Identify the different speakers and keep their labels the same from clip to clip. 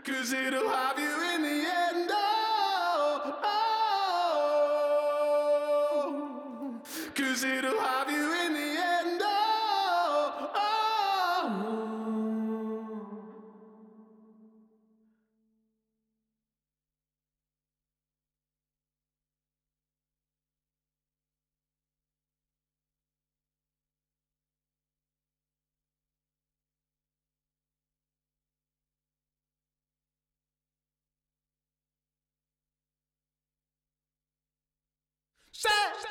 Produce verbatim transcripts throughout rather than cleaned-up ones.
Speaker 1: Cause it'll have you in the end. Oh, oh. Cause it'll have you in the end. Oh, oh. Say,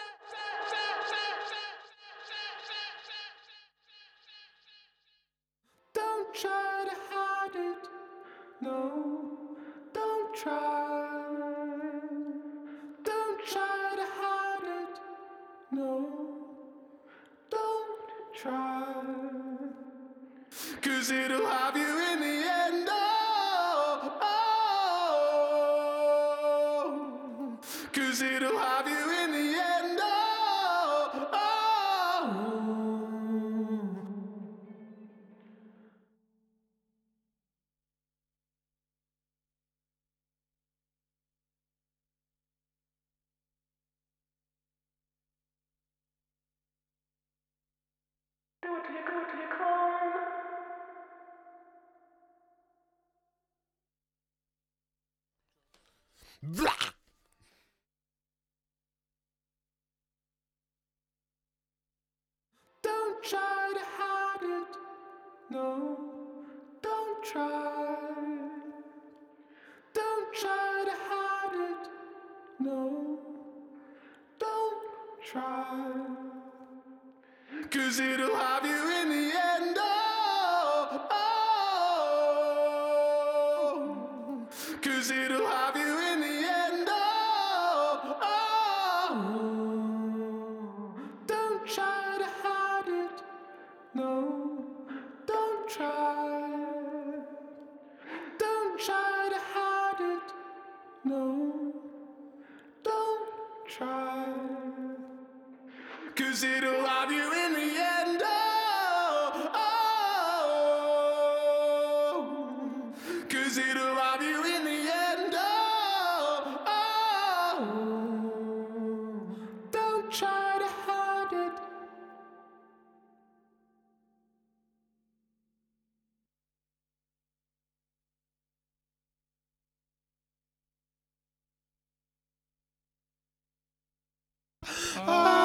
Speaker 1: don't try to hide it. No, don't try. Don't try to hide it. No, don't try. Cause it'll have you in the end. Oh, oh. Cause it'll have you in the end. Oh, oh. Do it till you do it till you climb. Blah! Don't try to hide it. No, don't try. Don't try to hide it. No, don't try. Cause it'll have you in the end. Oh, oh. Cause it'll have you in the end. Oh, oh. Don't try to hide it. No, don't try. Don't try to hide it. No, don't try. Cause it'll have you in the end. Oh, oh. Cause it'll have you in the end. Oh, oh. Don't try to hide it. Oh.